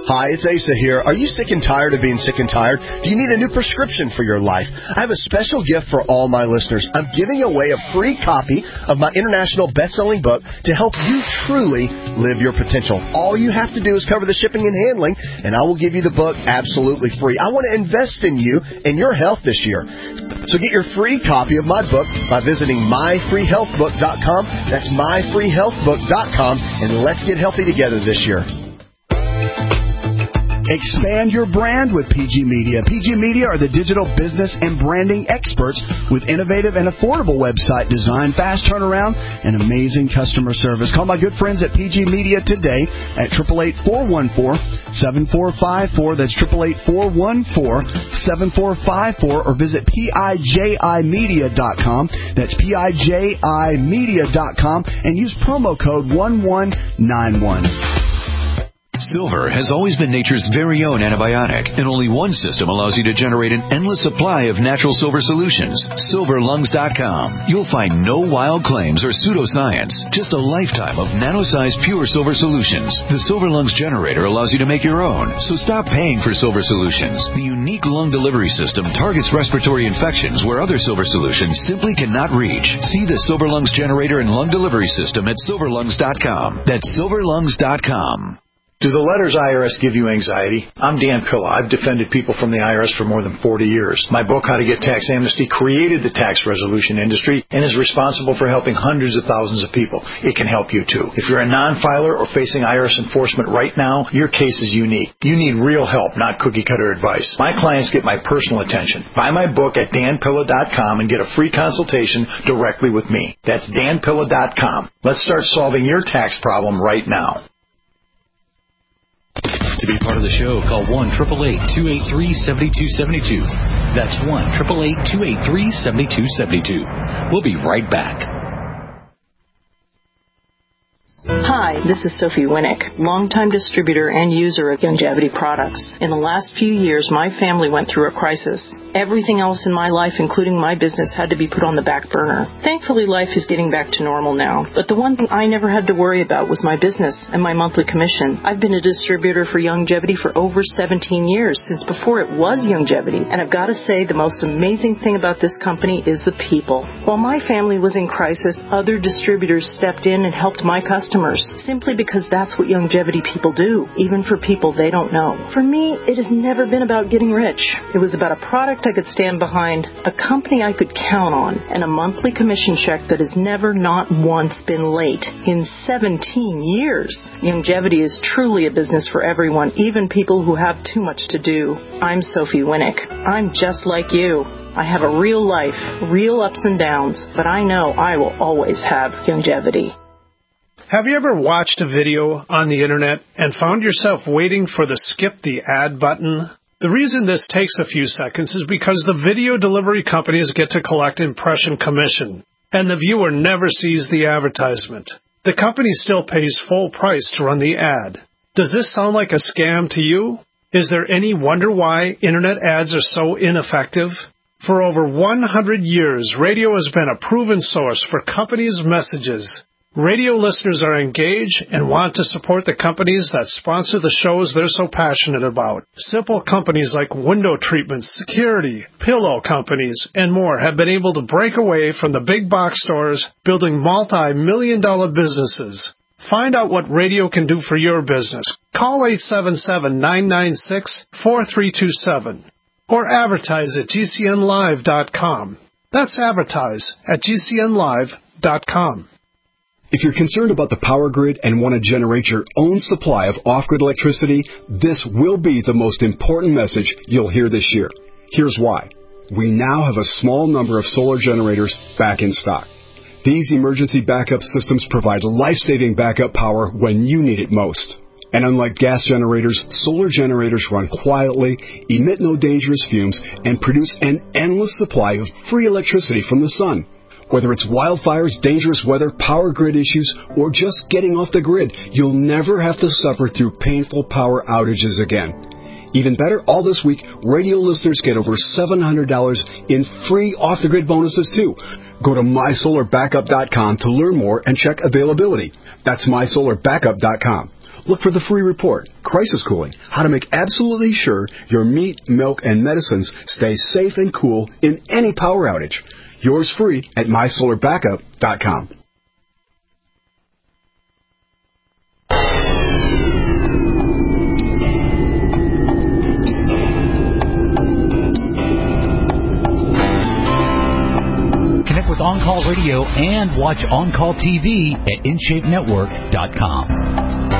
Hi, it's Asa here. Are you sick and tired of being sick and tired? Do you need a new prescription for your life? I have a special gift for all my listeners. I'm giving away a free copy of my international best-selling book to help you truly live your potential. All you have to do is cover the shipping and handling, and I will give you the book absolutely free. I want to invest in you and your health this year. So get your free copy of my book by visiting my free health book dot com. That's my free health book dot com, and let's get healthy together this year. Expand your brand with P G Media. P G Media are the digital business and branding experts with innovative and affordable website design, fast turnaround, and amazing customer service. Call my good friends at P G Media today at eight eight eight, four one four, seven four five four. That's eight eight eight, four one four, seven four five four, or visit P I J I media dot com. That's P I J I media dot com, and use promo code one one nine one. Silver has always been nature's very own antibiotic, and only one system allows you to generate an endless supply of natural silver solutions. silver lungs dot com. You'll find no wild claims or pseudoscience, just a lifetime of nano-sized pure silver solutions. The Silver Lungs generator allows you to make your own, so stop paying for silver solutions. The unique lung delivery system targets respiratory infections where other silver solutions simply cannot reach. See the Silver Lungs generator and lung delivery system at silver lungs dot com. That's silver lungs dot com. Do the letters I R S give you anxiety? I'm Dan Pilla. I've defended people from the I R S for more than forty years. My book, How to Get Tax Amnesty, created the tax resolution industry and is responsible for helping hundreds of thousands of people. It can help you, too. If you're a non-filer or facing I R S enforcement right now, your case is unique. You need real help, not cookie-cutter advice. My clients get my personal attention. Buy my book at dan pilla dot com and get a free consultation directly with me. That's dan pilla dot com. Let's start solving your tax problem right now. To be part of the show, call one eight eight eight, two eight three, seven two seven two. That's one eight eight eight, two eight three, seven two seven two. We'll be right back. Hi, this is Sophie Winnick, longtime distributor and user of Youngevity products. In the last few years, my family went through a crisis. Everything else in my life, including my business, had to be put on the back burner. Thankfully, life is getting back to normal now. But the one thing I never had to worry about was my business and my monthly commission. I've been a distributor for Youngevity for over seventeen years, since before it was Youngevity. And I've got to say, the most amazing thing about this company is the people. While my family was in crisis, other distributors stepped in and helped my customers, simply because that's what Youngevity people do, even for people they don't know. For me, it has never been about getting rich. It was about a product I could stand behind, a company I could count on, and a monthly commission check that has never, not once, been late in seventeen years. Youngevity is truly a business for everyone, even people who have too much to do. I'm Sophie Winnick. I'm just like you. I have a real life, real ups and downs, but I know I will always have Youngevity. Have you ever watched a video on the internet and found yourself waiting for the skip the ad button? The reason this takes a few seconds is because the video delivery companies get to collect impression commission, and the viewer never sees the advertisement. The company still pays full price to run the ad. Does this sound like a scam to you? Is there any wonder why internet ads are so ineffective? For over one hundred years, radio has been a proven source for companies' messages. Radio listeners are engaged and want to support the companies that sponsor the shows they're so passionate about. Simple companies like window treatments, security, pillow companies, and more have been able to break away from the big box stores, building multi-million dollar businesses. Find out what radio can do for your business. Call eight seven seven, nine nine six, four three two seven or advertise at G C N live dot com. That's advertise at G C N live dot com. If you're concerned about the power grid and want to generate your own supply of off-grid electricity, this will be the most important message you'll hear this year. Here's why. We now have a small number of solar generators back in stock. These emergency backup systems provide life-saving backup power when you need it most. And unlike gas generators, solar generators run quietly, emit no dangerous fumes, and produce an endless supply of free electricity from the sun. Whether it's wildfires, dangerous weather, power grid issues, or just getting off the grid, you'll never have to suffer through painful power outages again. Even better, all this week, radio listeners get over seven hundred dollars in free off-the-grid bonuses, too. Go to my solar backup dot com to learn more and check availability. That's my solar backup dot com. look for the free report, Crisis Cooling, how to make absolutely sure your meat, milk, and medicines stay safe and cool in any power outage. Yours free at my solar backup dot com. Connect with On Call Radio and watch On Call T V at in shape network dot com.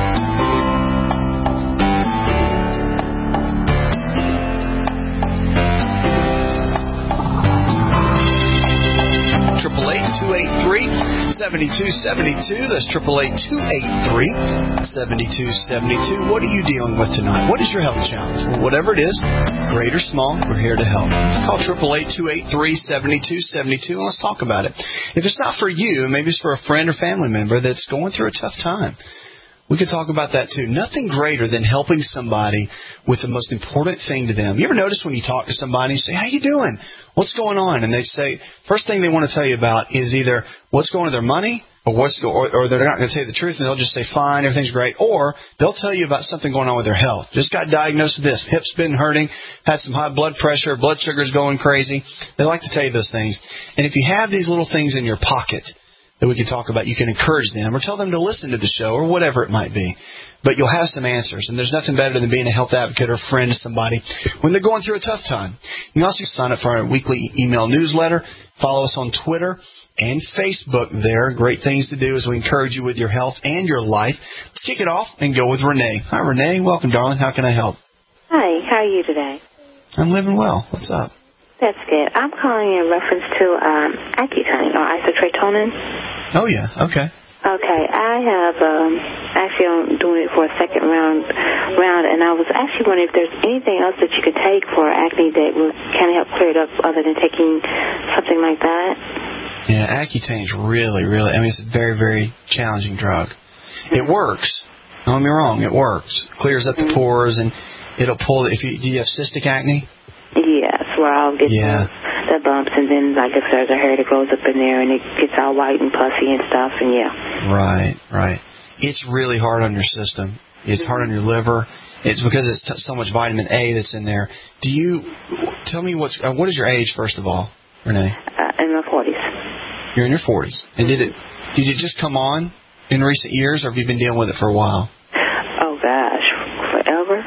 triple eight two eight three seven two seven two. That's triple eight two eight three seven two seven two. What are you dealing with tonight? What is your health challenge? Well, whatever it is, great or small, we're here to help. Let's call triple eight two eight three seven two seven two and let's talk about it. If it's not for you, maybe it's for a friend or family member that's going through a tough time. We could talk about that too. Nothing greater than helping somebody with the most important thing to them. You ever notice when you talk to somebody and you say, how you doing? What's going on? And they say, first thing they want to tell you about is either what's going to their money or what's go, or, or they're not going to tell you the truth and they'll just say, fine, everything's great. Or they'll tell you about something going on with their health. Just got diagnosed with this. Hip's been hurting, had some high blood pressure, blood sugar's going crazy. They like to tell you those things. And if you have these little things in your pocket that we can talk about, you can encourage them or tell them to listen to the show or whatever it might be. But you'll have some answers, and there's nothing better than being a health advocate or a friend to somebody when they're going through a tough time. You can also sign up for our weekly email newsletter, follow us on Twitter and Facebook there. Great things to do as we encourage you with your health and your life. Let's kick it off and go with Renee. Hi, Renee. Welcome, darling. How can I help? Hi. How are you today? I'm living well. What's up? That's good. I'm calling in reference to um, Accutane or isotretinoin. Oh, yeah. Okay. Okay. I have um, actually I'm doing it for a second round, round, and I was actually wondering if there's anything else that you could take for acne that will kind of help clear it up other than taking something like that. Yeah, Accutane is really, really, I mean, it's a very, very challenging drug. It works. Don't get me wrong. It works. Clears up the pores, and it'll pull, if you, do you have cystic acne? Yes, where I'll get yeah. the, the bumps, and then like if there's a hair that goes up in there and it gets all white and puffy and stuff, and yeah. Right, right. It's really hard on your system. It's hard on your liver. It's because it's t- so much vitamin A that's in there. Do you, tell me what's, uh, what is your age, first of all, Renee? Uh, in my forties. You're in your forties. And did it, did it just come on in recent years, or have you been dealing with it for a while? Oh, gosh, forever.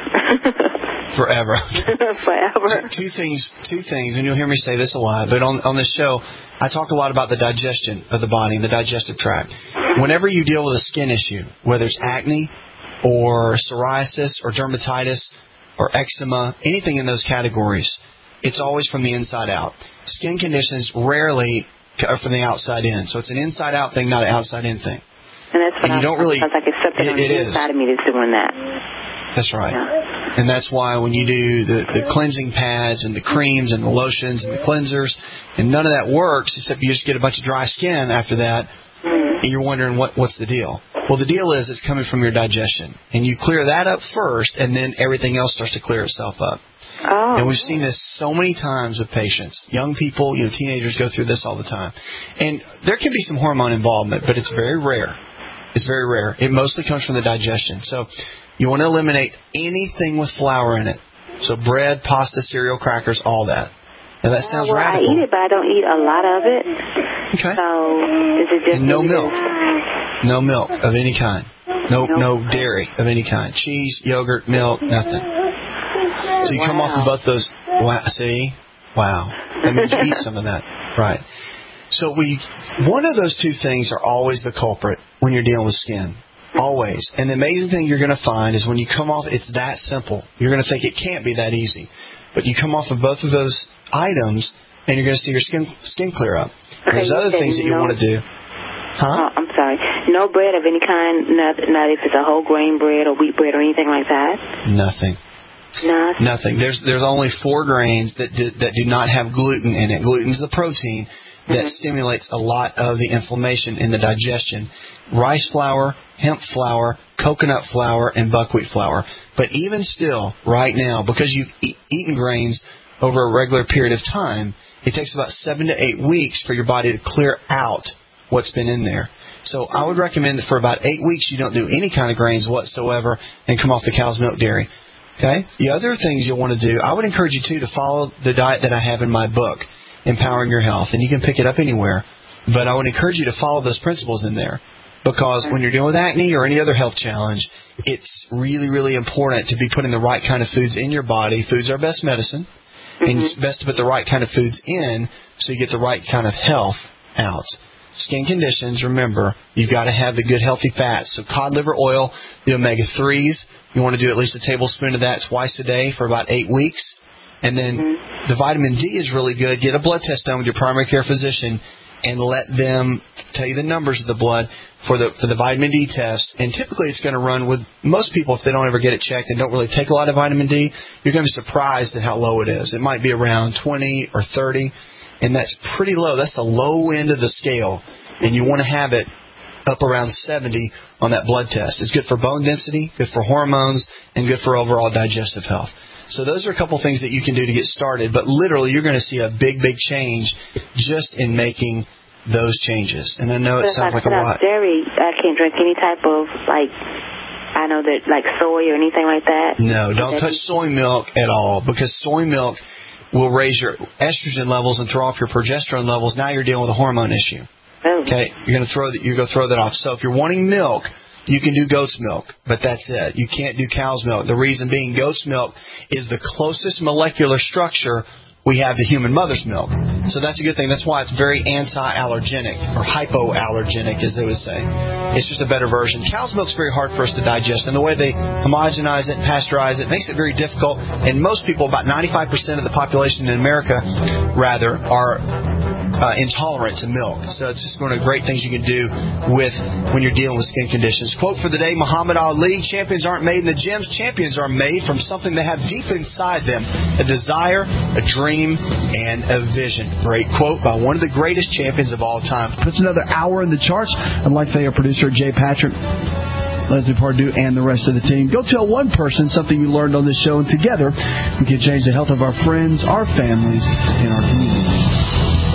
Forever. Forever. Two, two things, two things, and you'll hear me say this a lot, but on, on this show, I talk a lot about the digestion of the body and the digestive tract. Whenever you deal with a skin issue, whether it's acne or psoriasis or dermatitis or eczema, anything in those categories, it's always from the inside out. Skin conditions rarely are from the outside in. So it's an inside-out thing, not an outside-in thing. And that's what and you I don't really, sounds like it's something it, on the it inside is. of me that's doing that. That's right. Yeah. And that's why when you do the, the cleansing pads and the creams and the lotions and the cleansers, and none of that works except you just get a bunch of dry skin after that, mm. and you're wondering what, what's the deal. Well, the deal is it's coming from your digestion. And you clear that up first, and then everything else starts to clear itself up. Oh. And we've seen this so many times with patients. Young people, you know, teenagers go through this all the time. And there can be some hormone involvement, but it's very rare. It's very rare. It mostly comes from the digestion. So you want to eliminate anything with flour in it. So bread, pasta, cereal, crackers, all that. Now that sounds well, radical. I eat it, but I don't eat a lot of it. Okay. So is it just and no milk? No milk of any kind. No, nope. no dairy of any kind. Cheese, yogurt, milk, nothing. So you wow. come off of both those. Wow, see? Wow. That means you eat some of that. Right. So we, one of those two things are always the culprit when you're dealing with skin. Always. And the amazing thing you're going to find is when you come off, it's that simple. You're going to think it can't be that easy. But you come off of both of those items, and you're going to see your skin skin clear up. Okay, there's other things that you no, want to do. Huh? Oh, I'm sorry. No bread of any kind, not, not if it's a whole grain bread or wheat bread or anything like that? Nothing. Nothing. Nothing. There's there's only four grains that do, that do not have gluten in it. Gluten's the protein that mm-hmm. stimulates a lot of the inflammation in the digestion. Rice flour, hemp flour, coconut flour, and buckwheat flour. But even still, right now, because you've e- eaten grains over a regular period of time, it takes about seven to eight weeks for your body to clear out what's been in there. So I would recommend that for about eight weeks you don't do any kind of grains whatsoever and come off the cow's milk dairy. Okay? The other things you'll want to do, I would encourage you, too, to follow the diet that I have in my book, Empowering Your Health. And you can pick it up anywhere. But I would encourage you to follow those principles in there. Because when you're dealing with acne or any other health challenge, it's really, really important to be putting the right kind of foods in your body. Foods are best medicine. Mm-hmm. And it's best to put the right kind of foods in so you get the right kind of health out. Skin conditions, remember, you've got to have the good, healthy fats. So cod liver oil, the omega threes, you want to do at least a tablespoon of that twice a day for about eight weeks. And then mm-hmm. the vitamin D is really good. Get a blood test done with your primary care physician and let them tell you the numbers of the blood for the for the vitamin D test. And typically it's going to run with most people, if they don't ever get it checked and don't really take a lot of vitamin D, you're going to be surprised at how low it is. It might be around twenty or thirty. And that's pretty low. That's the low end of the scale. And you want to have it up around seventy on that blood test. It's good for bone density, good for hormones, and good for overall digestive health. So those are a couple things that you can do to get started. But literally, you're going to see a big, big change just in making those changes. And I know it but sounds if I like a lot. Dairy, I can't drink any type of, like, I know that, like soy or anything like that. No, don't touch soy milk at all, because soy milk will raise your estrogen levels and throw off your progesterone levels. Now you're dealing with a hormone issue. Oh. Okay, you're going to throw that. You're going to throw that off. So if you're wanting milk, you can do goat's milk, but that's it. You can't do cow's milk. The reason being, goat's milk is the closest molecular structure we have to human mother's milk. So that's a good thing. That's why it's very anti-allergenic, or hypoallergenic, as they would say. It's just a better version. Cow's milk's very hard for us to digest, and the way they homogenize it and pasteurize it makes it very difficult. And most people, about ninety-five percent of the population in America, rather, are uh, intolerant to milk. So it's just one of the great things you can do with when you're dealing with skin conditions. Quote for the day, Muhammad Ali, champions aren't made in the gyms. Champions are made from something they have deep inside them, a desire, a dream, and a vision. Great quote by one of the greatest champions of all time. Puts another hour in the charts. I'd like to thank our producer, Jay Patrick, Leslie Pardue, and the rest of the team. Go tell one person something you learned on this show, and together we can change the health of our friends, our families, and our communities.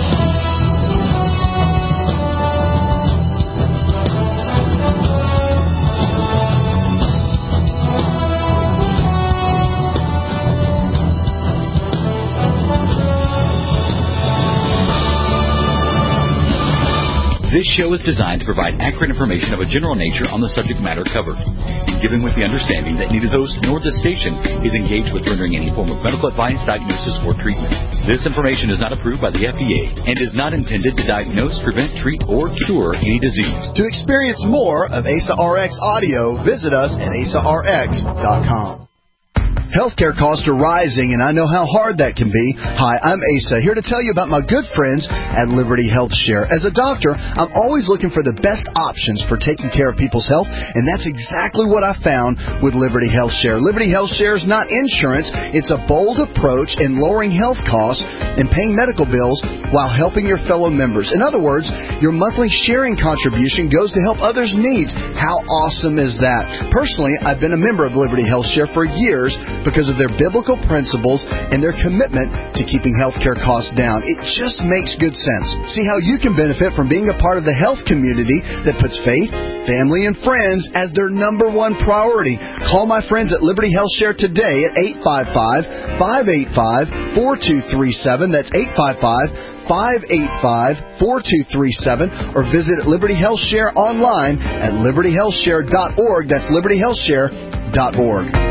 This show is designed to provide accurate information of a general nature on the subject matter covered, given with the understanding that neither host nor this station is engaged with rendering any form of medical advice, diagnosis, or treatment. This information is not approved by the F D A and is not intended to diagnose, prevent, treat, or cure any disease. To experience more of A S A R X audio, visit us at A S A R X dot com. Healthcare costs are rising, and I know how hard that can be. Hi, I'm Asa, here to tell you about my good friends at Liberty Health Share. As a doctor, I'm always looking for the best options for taking care of people's health, and that's exactly what I found with Liberty Health Share. Liberty Health Share is not insurance. It's a bold approach in lowering health costs and paying medical bills while helping your fellow members. In other words, your monthly sharing contribution goes to help others' needs. How awesome is that? Personally, I've been a member of Liberty Health Share for years, because of their biblical principles and their commitment to keeping healthcare costs down. It just makes good sense. See how you can benefit from being a part of the health community that puts faith, family, and friends as their number one priority. Call my friends at Liberty Health Share today at eight five five, five eight five, four two three seven. That's eight five five, five eight five, four two three seven, or visit Liberty Health Share online at liberty health share dot org. That's liberty health share dot org.